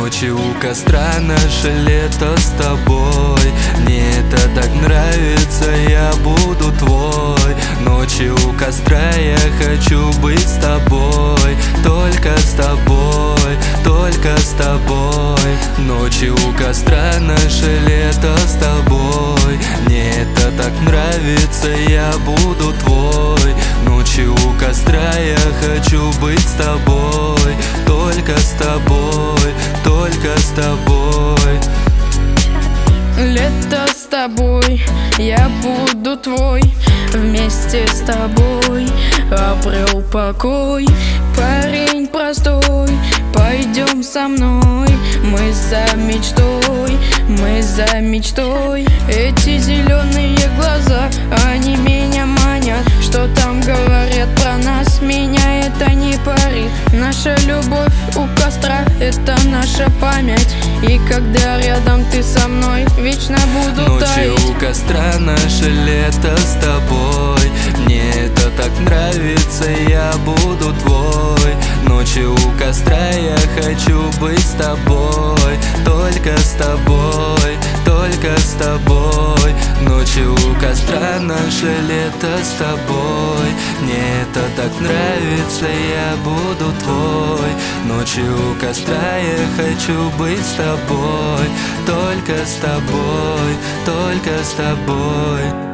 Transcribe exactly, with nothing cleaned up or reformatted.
Ночи у костра, наше лето с тобой. Мне это так нравится, я буду твой. Ночи у костра, я хочу быть с тобой. Только с тобой, только с тобой. Ночи у костра, наше лето с тобой. Мне это так нравится, я буду твой. Ночи у костра, я хочу быть с тобой. Только с тобой, только с тобой. Лето с тобой, я буду твой. Вместе с тобой обрел покой. Парень простой, пойдем со мной. Мы за мечтой, мы за мечтой. Эти зеленые глаза, они меня манят. Что там говорят про нас, меня это не парит. Наша любовь у костра, это наша память. И когда рядом ты со мной, вечно буду таять. Ночи у костра, наше лето с тобой. Мне это так нравится, я буду твой. Ночи у костра, я хочу быть с тобой. Только с тобой, только с тобой. Ночи у костра, наше лето с тобой. Мне это так нравится, я буду твой. Ночи у костра, я хочу быть с тобой. Только с тобой, только с тобой.